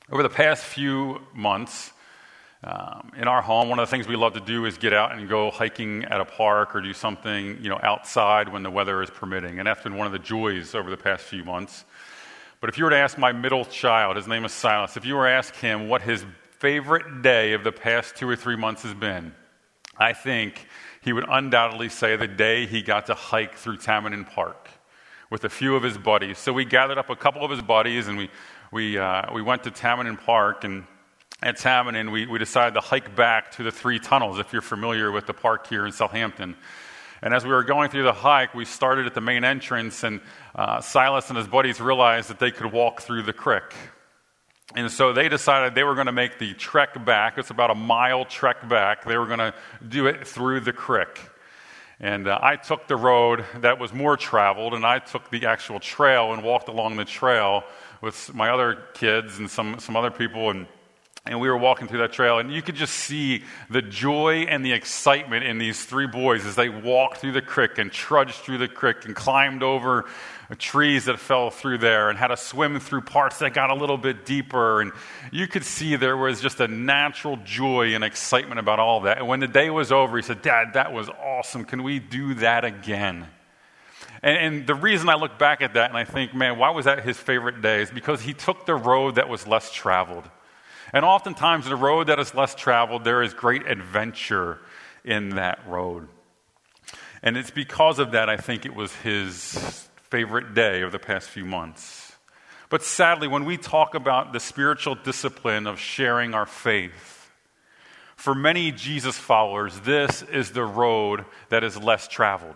Over the past few months, in our home, one of the things we love to do is get out and go hiking at a park or do something, outside when the weather is permitting. And that's been one of the joys over the past few months. But if you were to ask my middle child, his name is Silas, if you were to ask him what his favorite day of the past 2 or 3 months has been, I think he would undoubtedly say the day he got to hike through Tamanin Park with a few of his buddies. So we gathered up a couple of his buddies and we went to Tamanin Park, and at Tamanin we decided to hike back to the 3 tunnels, if you're familiar with the park here in Southampton. And as we were going through the hike, we started at the main entrance, and Silas and his buddies realized that they could walk through the creek. And so they decided they were going to make the trek back. It's about a mile trek back. They were going to do it through the creek. And I took the road that was more traveled, and I took the actual trail and walked along the trail with my other kids and some other people, and we were walking through that trail, and you could just see the joy and the excitement in these 3 boys as they walked through the creek and trudged through the creek and climbed over trees that fell through there and had to swim through parts that got a little bit deeper. And you could see there was just a natural joy and excitement about all of that. And when the day was over, he said, "Dad, that was awesome. Can we do that again?" And the reason I look back at that and I think, man, why was that his favorite day, is because he took the road that was less traveled. And oftentimes the road that is less traveled, there is great adventure in that road. And it's because of that I think it was his favorite day of the past few months. But sadly, when we talk about the spiritual discipline of sharing our faith, for many Jesus followers, this is the road that is less traveled.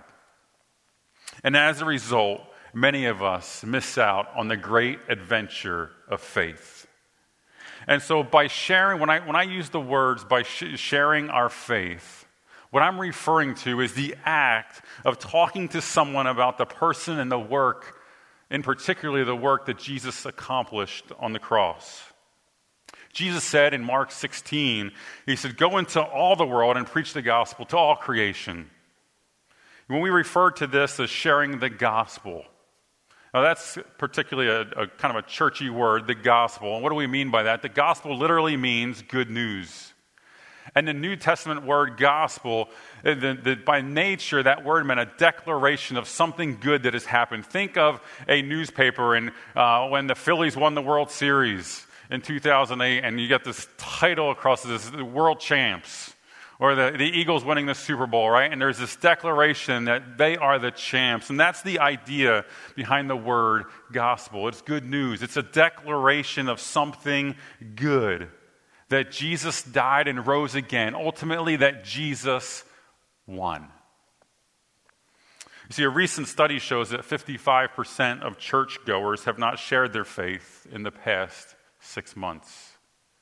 And as a result, many of us miss out on the great adventure of faith. And so by sharing, when I use the words by sharing our faith, what I'm referring to is the act of talking to someone about the person and the work, in particularly the work that Jesus accomplished on the cross. Jesus said in Mark 16, he said, "Go into all the world and preach the gospel to all creation." When we refer to this as sharing the gospel, now that's particularly a kind of a churchy word, the gospel. And what do we mean by that? The gospel literally means good news. And the New Testament word gospel, by nature, that word meant a declaration of something good that has happened. Think of a newspaper and when the Phillies won the World Series in 2008, and you get this title across this, the world champs. Or the Eagles winning the Super Bowl, right? And there's this declaration that they are the champs. And that's the idea behind the word gospel. It's good news. It's a declaration of something good. That Jesus died and rose again. Ultimately, that Jesus won. You see, a recent study shows that 55% of churchgoers have not shared their faith in the past 6 months.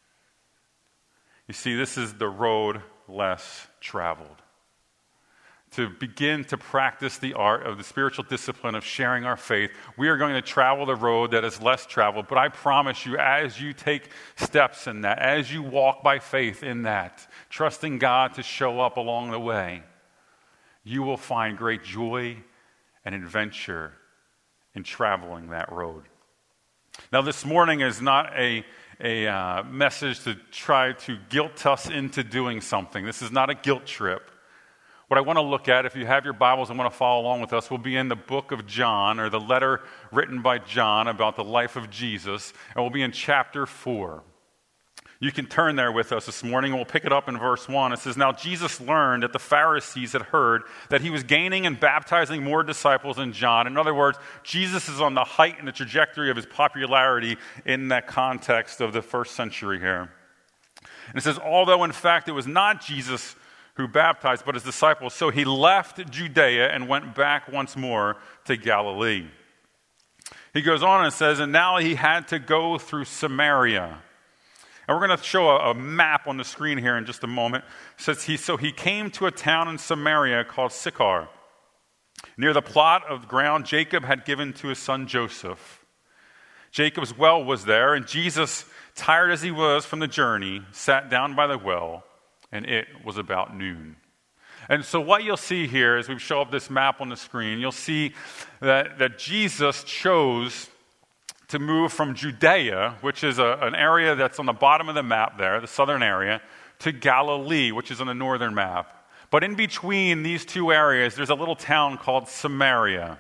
You see, this is the road less traveled. To begin to practice the art of the spiritual discipline of sharing our faith, we are going to travel the road that is less traveled. But I promise you, as you take steps in that, as you walk by faith in that, trusting God to show up along the way, you will find great joy and adventure in traveling that road. Now, this morning is not a message to try to guilt us into doing something. This is not a guilt trip. What I want to look at, if you have your Bibles and want to follow along with us, will be in the book of John, or the letter written by John about the life of Jesus, and we'll be in chapter 4. You can turn there with us this morning, and we'll pick it up in verse 1. It says, "Now Jesus learned that the Pharisees had heard that he was gaining and baptizing more disciples than John." In other words, Jesus is on the height and the trajectory of his popularity in that context of the first century here. And it says, "Although in fact it was not Jesus who baptized, but his disciples. So he left Judea and went back once more to Galilee." He goes on and says, "And now he had to go through Samaria." And we're going to show a map on the screen here in just a moment. It says so he came to a town in Samaria called Sychar, near the plot of ground Jacob had given to his son Joseph. Jacob's well was there, and Jesus, tired as he was from the journey, sat down by the well, and it was about noon. And so what you'll see here as we show up this map on the screen, you'll see that Jesus chose to move from Judea, which is an area that's on the bottom of the map there, the southern area, to Galilee, which is on the northern map. But in between these two areas, there's a little town called Samaria.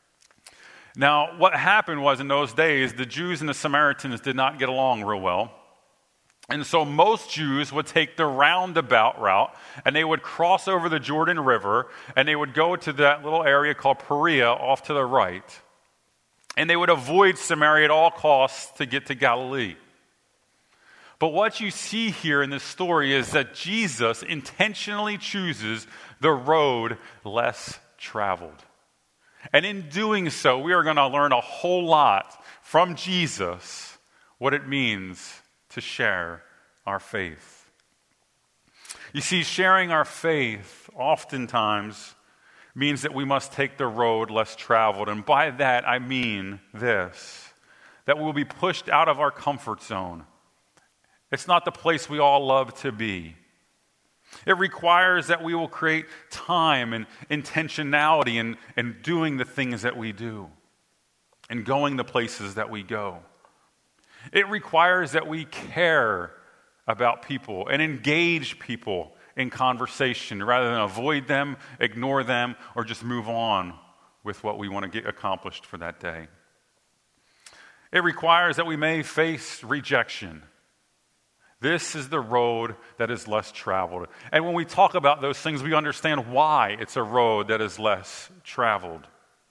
Now, what happened was in those days, the Jews and the Samaritans did not get along real well. And so most Jews would take the roundabout route, and they would cross over the Jordan River, and they would go to that little area called Perea off to the right. And they would avoid Samaria at all costs to get to Galilee. But what you see here in this story is that Jesus intentionally chooses the road less traveled. And in doing so, we are going to learn a whole lot from Jesus what it means to share our faith. You see, sharing our faith oftentimes means that we must take the road less traveled. And by that, I mean this, that we'll be pushed out of our comfort zone. It's not the place we all love to be. It requires that we will create time and intentionality in doing the things that we do and going the places that we go. It requires that we care about people and engage people in conversation rather than avoid them, ignore them, or just move on with what we want to get accomplished for that day. It requires that we may face rejection. This is the road that is less traveled. And when we talk about those things, we understand why it's a road that is less traveled.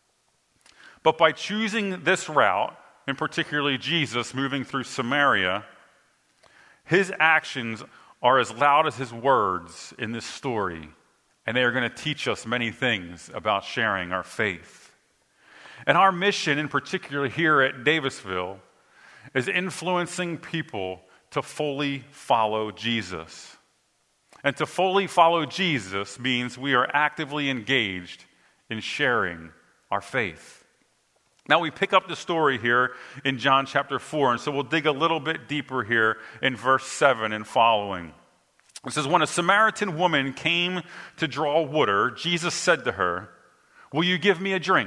But by choosing this route, and particularly Jesus moving through Samaria, his actions are as loud as his words in this story, and they are going to teach us many things about sharing our faith. And our mission, in particular here at Davisville, is influencing people to fully follow Jesus. And to fully follow Jesus means we are actively engaged in sharing our faith. Now we pick up the story here in John chapter 4, and so we'll dig a little bit deeper here in verse 7 and following. It says, when a Samaritan woman came to draw water, Jesus said to her, "Will you give me a drink?"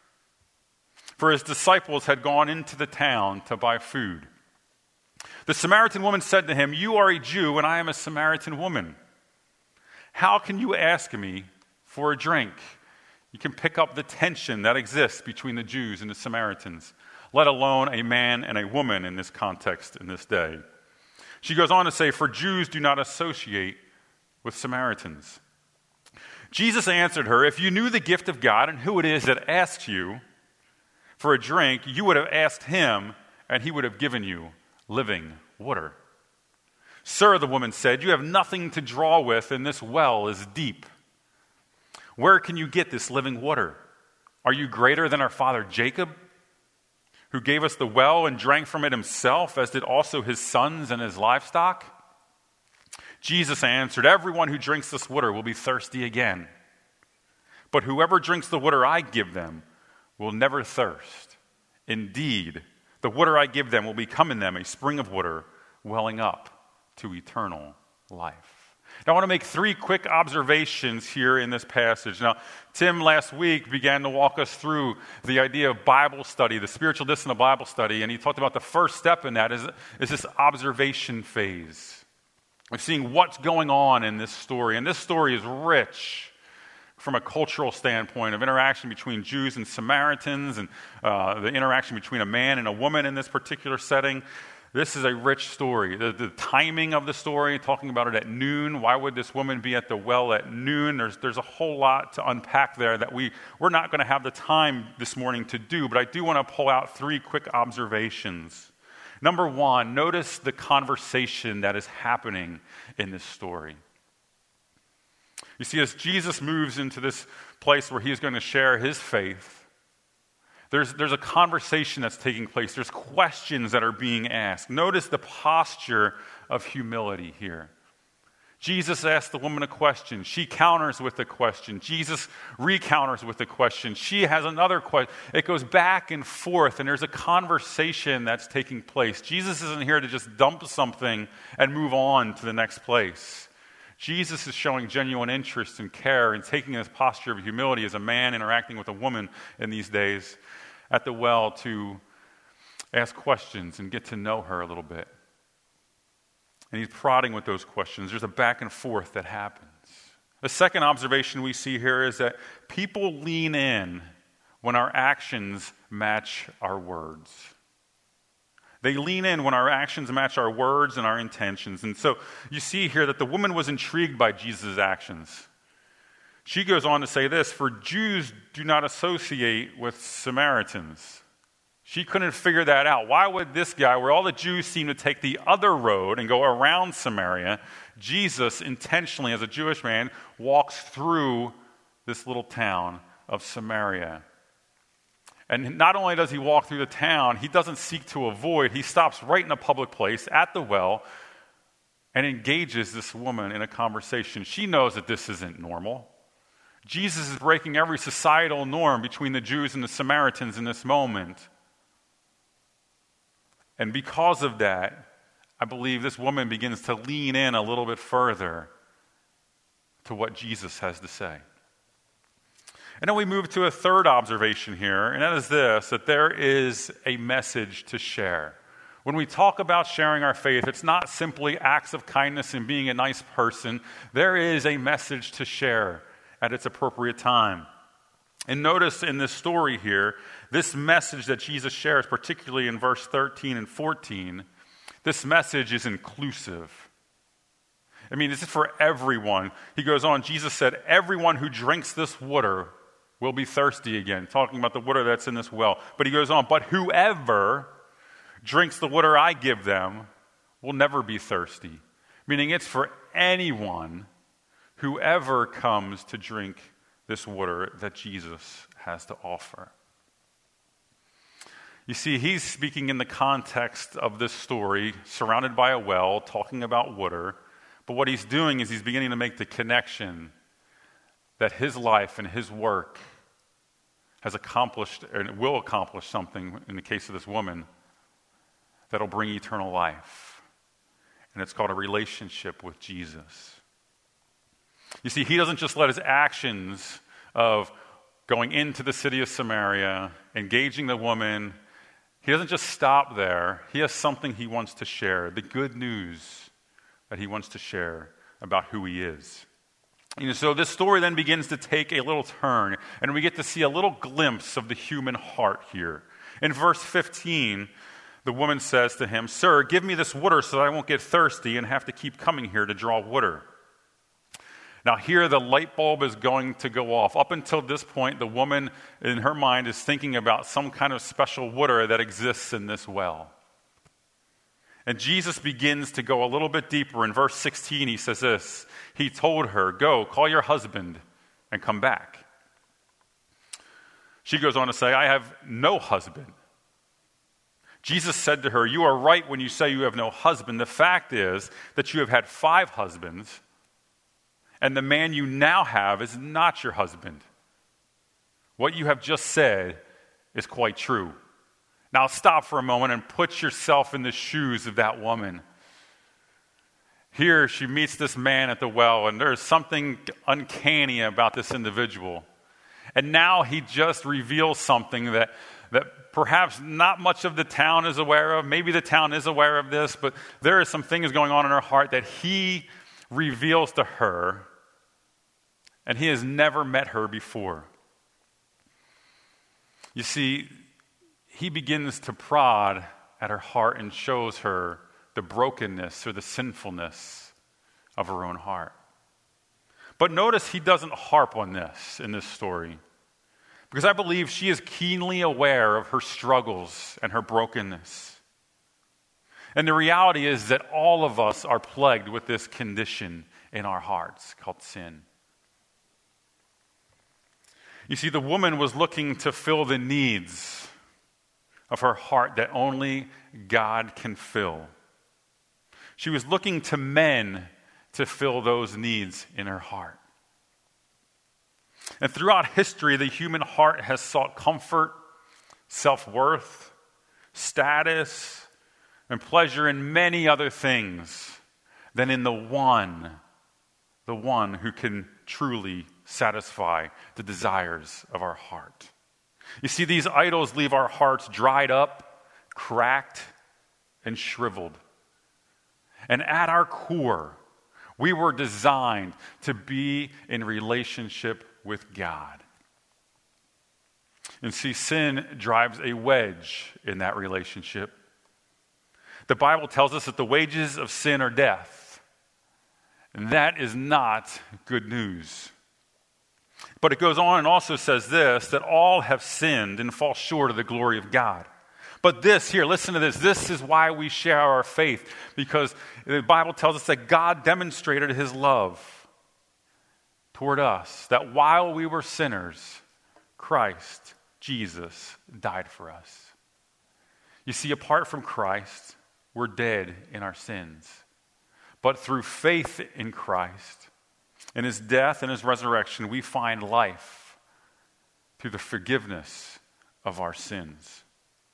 For his disciples had gone into the town to buy food. The Samaritan woman said to him, "You are a Jew, and I am a Samaritan woman. How can you ask me for a drink?" You can pick up the tension that exists between the Jews and the Samaritans, let alone a man and a woman in this context in this day. She goes on to say, "For Jews do not associate with Samaritans." Jesus answered her, "If you knew the gift of God and who it is that asks you for a drink, you would have asked him, and he would have given you living water." "Sir," the woman said, "you have nothing to draw with, and this well is deep. Where can you get this living water? Are you greater than our father Jacob, who gave us the well and drank from it himself, as did also his sons and his livestock?" Jesus answered, "Everyone who drinks this water will be thirsty again. But whoever drinks the water I give them will never thirst. Indeed, the water I give them will become in them a spring of water welling up to eternal life." Now, I want to make 3 quick observations here in this passage. Now, Tim last week began to walk us through the idea of Bible study, the spiritual discipline of Bible study, and he talked about the first step in that is this observation phase of seeing what's going on in this story. And this story is rich from a cultural standpoint of interaction between Jews and Samaritans and the interaction between a man and a woman in this particular setting. This is a rich story. The timing of the story, talking about it at noon. Why would this woman be at the well at noon? There's a whole lot to unpack there that we're not going to have the time this morning to do, but I do want to pull out 3 quick observations. Number 1, notice the conversation that is happening in this story. You see, as Jesus moves into this place where he is going to share his faith, there's a conversation that's taking place. There's questions that are being asked. Notice the posture of humility here. Jesus asks the woman a question. She counters with a question. Jesus recounters with a question. She has another question. It goes back and forth, and there's a conversation that's taking place. Jesus isn't here to just dump something and move on to the next place. Jesus is showing genuine interest and care and taking this posture of humility as a man interacting with a woman in these days at the well to ask questions and get to know her a little bit. And he's prodding with those questions. There's a back and forth that happens. The second observation we see here is that people lean in when our actions match our words. They lean in when our actions match our words and our intentions. And so you see here that the woman was intrigued by Jesus' actions. She goes on to say this, "For Jews do not associate with Samaritans." She couldn't figure that out. Why would this guy, where all the Jews seem to take the other road and go around Samaria, Jesus intentionally, as a Jewish man, walks through this little town of Samaria? And not only does he walk through the town, he doesn't seek to avoid. He stops right in a public place at the well and engages this woman in a conversation. She knows that this isn't normal. Jesus is breaking every societal norm between the Jews and the Samaritans in this moment. And because of that, I believe this woman begins to lean in a little bit further to what Jesus has to say. And then we move to a third observation here, and that is this, that there is a message to share. When we talk about sharing our faith, it's not simply acts of kindness and being a nice person. There is a message to share at its appropriate time. And notice in this story here, this message that Jesus shares, particularly in verse 13 and 14, this message is inclusive. I mean, this is for everyone. He goes on, Jesus said, "Everyone who drinks this water will be thirsty again," talking about the water that's in this well. But he goes on, "But whoever drinks the water I give them will never be thirsty," meaning it's for anyone, whoever comes to drink this water that Jesus has to offer. You see, he's speaking in the context of this story, surrounded by a well, talking about water. But what he's doing is he's beginning to make the connection that his life and his work has accomplished and will accomplish something, in the case of this woman, that'll bring eternal life. And it's called a relationship with Jesus. You see, he doesn't just let his actions of going into the city of Samaria, engaging the woman, he doesn't just stop there. He has something he wants to share, the good news that he wants to share about who he is. So this story then begins to take a little turn, and we get to see a little glimpse of the human heart here. In verse 15, the woman says to him, "Sir, give me this water so that I won't get thirsty and have to keep coming here to draw water." Now here the light bulb is going to go off. Up until this point, the woman in her mind is thinking about some kind of special water that exists in this well. And Jesus begins to go a little bit deeper. In verse 16, he says this, he told her, "Go, call your husband and come back." She goes on to say, "I have no husband." Jesus said to her, "You are right when you say you have no husband. The fact is that you have had 5 husbands, and the man you now have is not your husband. What you have just said is quite true." Now stop for a moment and put yourself in the shoes of that woman. Here she meets this man at the well, and there's something uncanny about this individual. And now he just reveals something that perhaps not much of the town is aware of. Maybe the town is aware of this, but there are some things going on in her heart that he reveals to her, and he has never met her before. You see, he begins to prod at her heart and shows her the brokenness or the sinfulness of her own heart. But notice he doesn't harp on this in this story, because I believe she is keenly aware of her struggles and her brokenness. And the reality is that all of us are plagued with this condition in our hearts called sin. You see, the woman was looking to fill the needs of her heart that only God can fill. She was looking to men to fill those needs in her heart. And throughout history, the human heart has sought comfort, self-worth, status, and pleasure in many other things than in the one who can truly satisfy the desires of our heart. You see, these idols leave our hearts dried up, cracked and shriveled. And at our core, we were designed to be in relationship with God. And see, sin drives a wedge in that relationship. The Bible tells us that the wages of sin are death. And that is not good news. But it goes on and also says this, that all have sinned and fall short of the glory of God. But this here, listen to this. This is why we share our faith. Because the Bible tells us that God demonstrated his love toward us. That while we were sinners, Christ, Jesus, died for us. You see, apart from Christ, we're dead in our sins. But through faith in Christ, in his death and his resurrection, we find life through the forgiveness of our sins.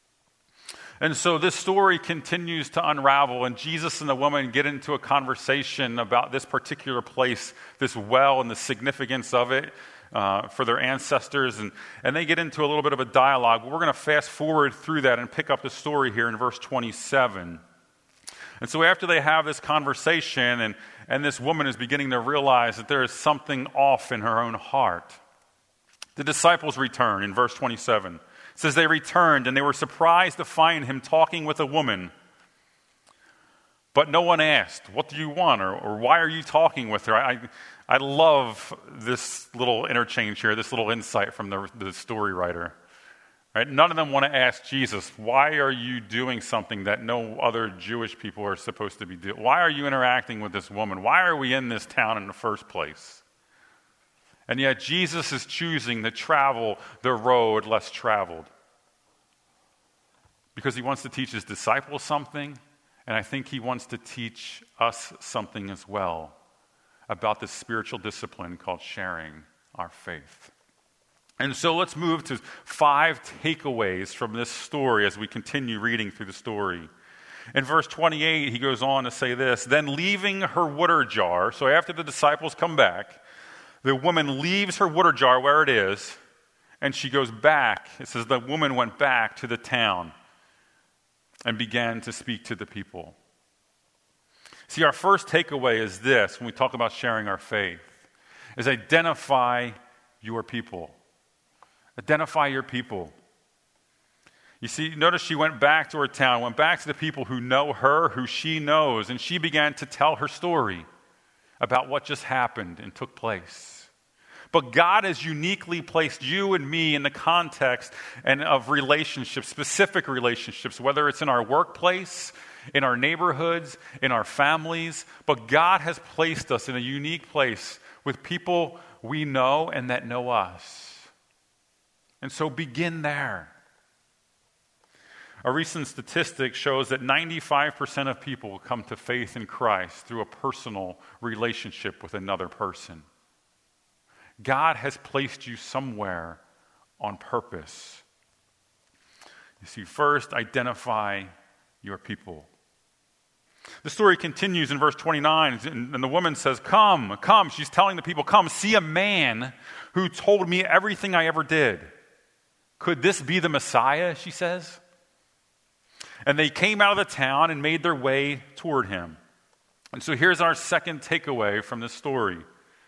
And so this story continues to unravel, and Jesus and the woman get into a conversation about this particular place, this well, and the significance of it for their ancestors, and they get into a little bit of a dialogue. We're going to fast forward through that and pick up the story here in verse 27. And so after they have this conversation, and this woman is beginning to realize that there is something off in her own heart, the disciples return in verse 27. It says they returned, and they were surprised to find him talking with a woman. But no one asked, what do you want? Or why are you talking with her? I love this little interchange here, this little insight from the story writer. Right? None of them want to ask Jesus, why are you doing something that no other Jewish people are supposed to be doing? Why are you interacting with this woman? Why are we in this town in the first place? And yet Jesus is choosing to travel the road less traveled. Because he wants to teach his disciples something, and I think he wants to teach us something as well about this spiritual discipline called sharing our faith. And so let's move to 5 takeaways from this story as we continue reading through the story. In verse 28, he goes on to say this, then leaving her water jar, so after the disciples come back, the woman leaves her water jar where it is, and she goes back. It says the woman went back to the town and began to speak to the people. See, our first takeaway is this, when we talk about sharing our faith, is identify your people. Identify your people. You see, notice she went back to her town, went back to the people who know her, who she knows, and she began to tell her story about what just happened and took place. But God has uniquely placed you and me in the context and of relationships, specific relationships, whether it's in our workplace, in our neighborhoods, in our families. But God has placed us in a unique place with people we know and that know us. And so begin there. A recent statistic shows that 95% of people will come to faith in Christ through a personal relationship with another person. God has placed you somewhere on purpose. You see, first, identify your people. The story continues in verse 29, and the woman says, come. She's telling the people, come, see a man who told me everything I ever did. Could this be the Messiah, she says? And they came out of the town and made their way toward him. And so here's our second takeaway from this story.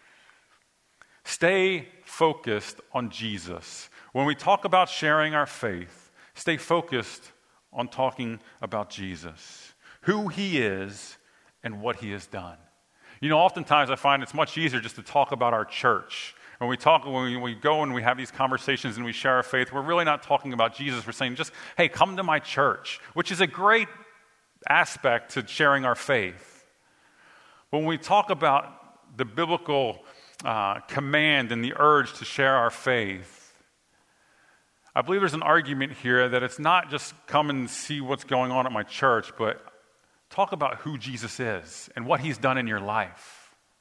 Stay focused on Jesus. When we talk about sharing our faith, stay focused on talking about Jesus, who he is and what he has done. You know, oftentimes I find it's much easier just to talk about our church. When we go and we have these conversations and we share our faith, we're really not talking about Jesus. We're saying just, hey, come to my church, which is a great aspect to sharing our faith. But when we talk about the biblical command and the urge to share our faith, I believe there's an argument here that it's not just come and see what's going on at my church, but talk about who Jesus is and what he's done in your life.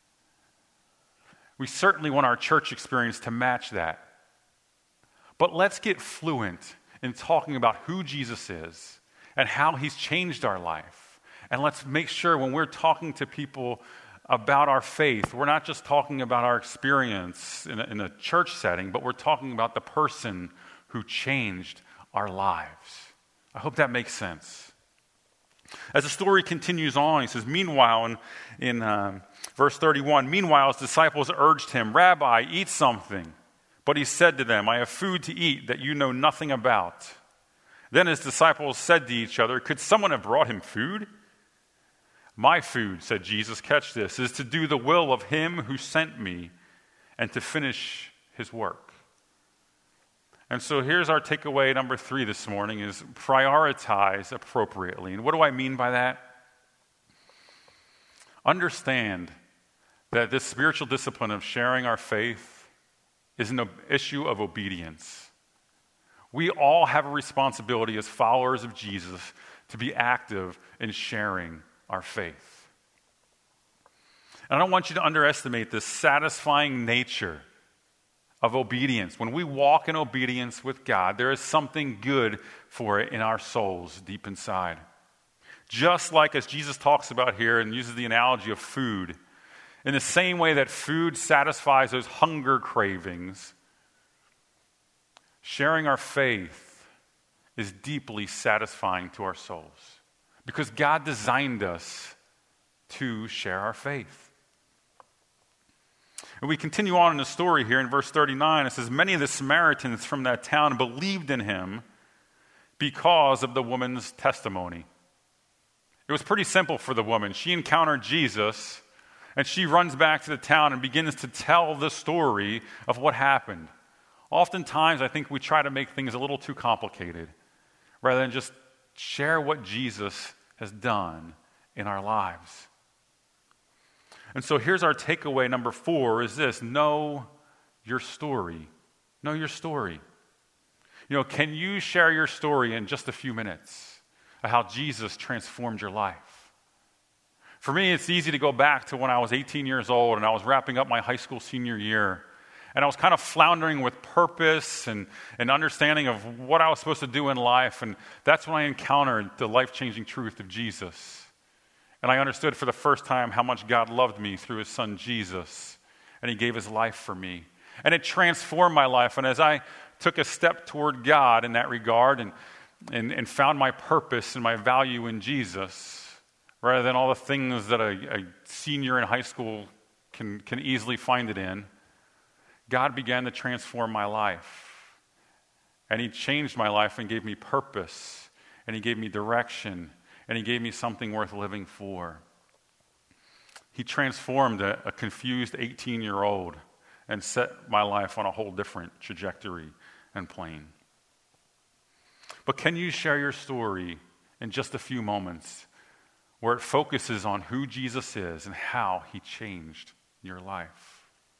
We certainly want our church experience to match that. But let's get fluent in talking about who Jesus is and how he's changed our life. And let's make sure when we're talking to people about our faith, we're not just talking about our experience in a church setting, but we're talking about the person who changed our lives. I hope that makes sense. As the story continues on, he says, meanwhile, in verse 31, meanwhile his disciples urged him, Rabbi, eat something. But he said to them, I have food to eat that you know nothing about. Then his disciples said to each other, could someone have brought him food? My food, said Jesus, catch this, is to do the will of him who sent me and to finish his work. And so here's our takeaway number 3 this morning is prioritize appropriately. And what do I mean by that? Understand that this spiritual discipline of sharing our faith is an issue of obedience. We all have a responsibility as followers of Jesus to be active in sharing our faith. And I don't want you to underestimate the satisfying nature of obedience. When we walk in obedience with God, there is something good for it in our souls deep inside. Just like as Jesus talks about here and uses the analogy of food, in the same way that food satisfies those hunger cravings, sharing our faith is deeply satisfying to our souls because God designed us to share our faith. And we continue on in the story here in verse 39. It says, many of the Samaritans from that town believed in him because of the woman's testimony. It was pretty simple for the woman. She encountered Jesus, and she runs back to the town and begins to tell the story of what happened. Oftentimes, I think we try to make things a little too complicated rather than just share what Jesus has done in our lives. And so here's our takeaway number 4 is this: know your story. Know your story. Can you share your story in just a few minutes of how Jesus transformed your life? For me, it's easy to go back to when I was 18 years old and I was wrapping up my high school senior year. And I was kind of floundering with purpose and understanding of what I was supposed to do in life. And that's when I encountered the life-changing truth of Jesus. And I understood for the first time how much God loved me through his son Jesus. And he gave his life for me. And it transformed my life. And as I took a step toward God in that regard and found my purpose and my value in Jesus, rather than all the things that a senior in high school can easily find it in, God began to transform my life. And he changed my life and gave me purpose. And he gave me direction. And he gave me something worth living for. He transformed a confused 18-year-old and set my life on a whole different trajectory and plane. But can you share your story in just a few moments where it focuses on who Jesus is and how he changed your life?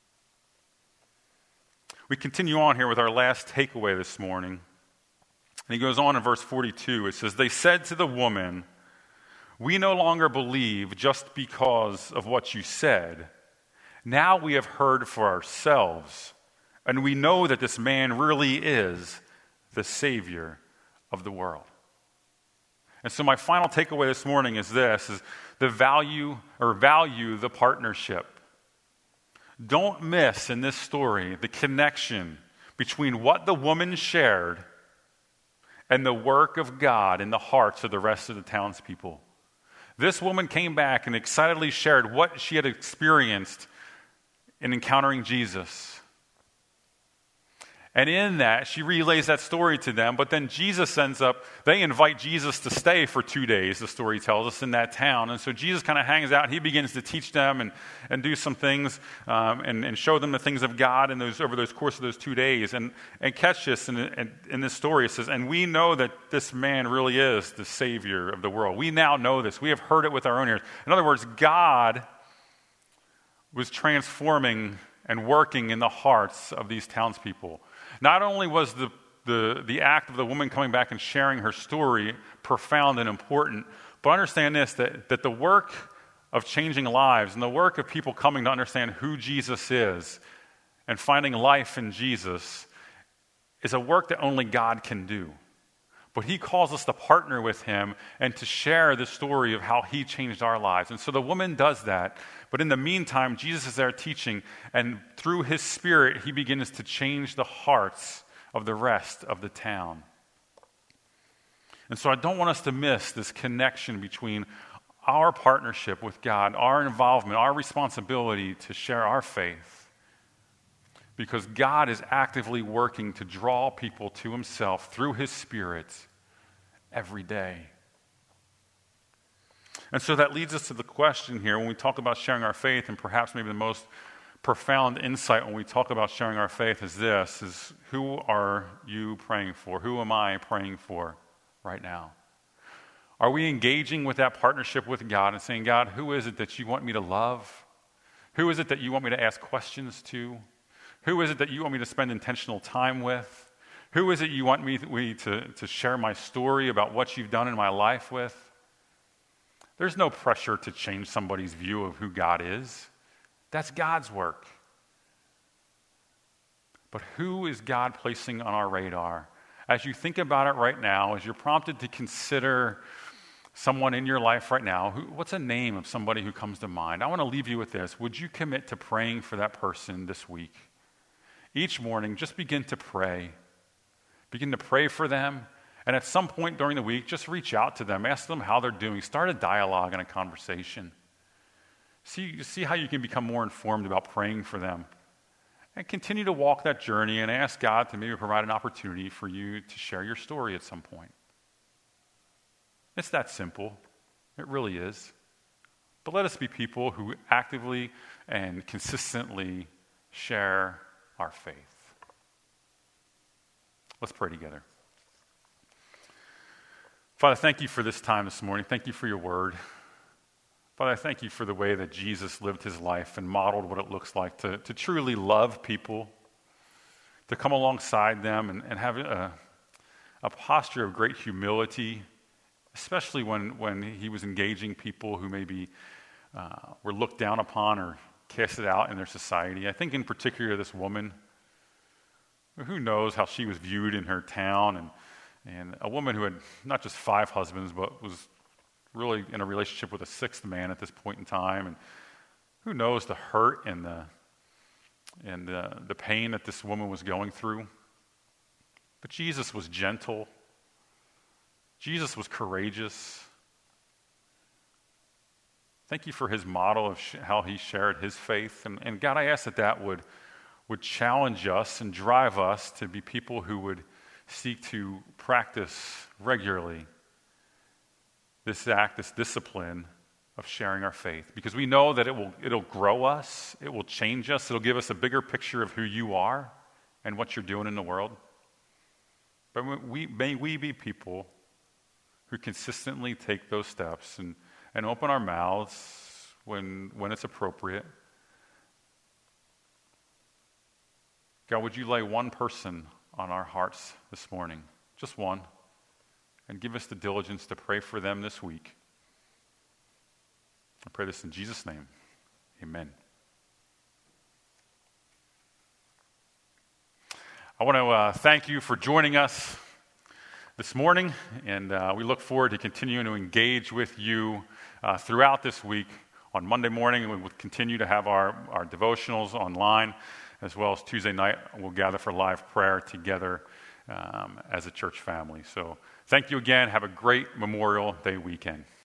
We continue on here with our last takeaway this morning. And he goes on in verse 42. It says, they said to the woman, we no longer believe just because of what you said. Now we have heard for ourselves, and we know that this man really is the Savior of the world. And so my final takeaway this morning is this, is the value the partnership. Don't miss in this story the connection between what the woman shared and the work of God in the hearts of the rest of the townspeople. This woman came back and excitedly shared what she had experienced in encountering Jesus. And in that, she relays that story to them, but then they invite Jesus to stay for 2 days, the story tells us, in that town. And so Jesus kind of hangs out, he begins to teach them and do some things and show them the things of God over those course of those 2 days. And catch this, in this story it says, and we know that this man really is the Savior of the world. We now know this. We have heard it with our own ears. In other words, God was transforming and working in the hearts of these townspeople. Not only was the act of the woman coming back and sharing her story profound and important, but understand this, that the work of changing lives and the work of people coming to understand who Jesus is and finding life in Jesus is a work that only God can do. But he calls us to partner with him and to share the story of how he changed our lives. And so the woman does that. But in the meantime, Jesus is there teaching, and through his Spirit, he begins to change the hearts of the rest of the town. And so I don't want us to miss this connection between our partnership with God, our involvement, our responsibility to share our faith. Because God is actively working to draw people to himself through his Spirit every day. And so that leads us to the question here when we talk about sharing our faith, and perhaps maybe the most profound insight when we talk about sharing our faith is this, is who are you praying for? Who am I praying for right now? Are we engaging with that partnership with God and saying, God, who is it that you want me to love? Who is it that you want me to ask questions to? Who is it that you want me to spend intentional time with? Who is it you want me to share my story about what you've done in my life with? There's no pressure to change somebody's view of who God is. That's God's work. But who is God placing on our radar? As you think about it right now, as you're prompted to consider someone in your life right now, what's a name of somebody who comes to mind? I want to leave you with this. Would you commit to praying for that person this week? Each morning, just begin to pray. Begin to pray for them. And at some point during the week, just reach out to them. Ask them how they're doing. Start a dialogue and a conversation. See how you can become more informed about praying for them. And continue to walk that journey and ask God to maybe provide an opportunity for you to share your story at some point. It's that simple. It really is. But let us be people who actively and consistently share our faith. Let's pray together. Father, thank you for this time this morning. Thank you for your word. Father, I thank you for the way that Jesus lived his life and modeled what it looks like to truly love people, to come alongside them and have a posture of great humility, especially when he was engaging people who maybe were looked down upon or casted out in their society. I think in particular this woman, who knows how she was viewed in her town, and a woman who had not just 5 husbands, but was really in a relationship with a 6th man at this point in time. And who knows the hurt and the pain that this woman was going through. But Jesus was gentle. Jesus was courageous. Thank you for his model of how he shared his faith. And God, I ask that would challenge us and drive us to be people who would seek to practice regularly this discipline of sharing our faith. Because we know that it'll grow us, it will change us, it'll give us a bigger picture of who you are and what you're doing in the world. But may we be people who consistently take those steps and open our mouths when it's appropriate. God, would you lay one person on our hearts this morning, just one, and give us the diligence to pray for them this week. I pray this in Jesus' name. Amen. I want to thank you for joining us this morning, and we look forward to continuing to engage with you throughout this week. On Monday morning, we will continue to have our devotionals online, as well as Tuesday night, we'll gather for live prayer together as a church family. So thank you again. Have a great Memorial Day weekend.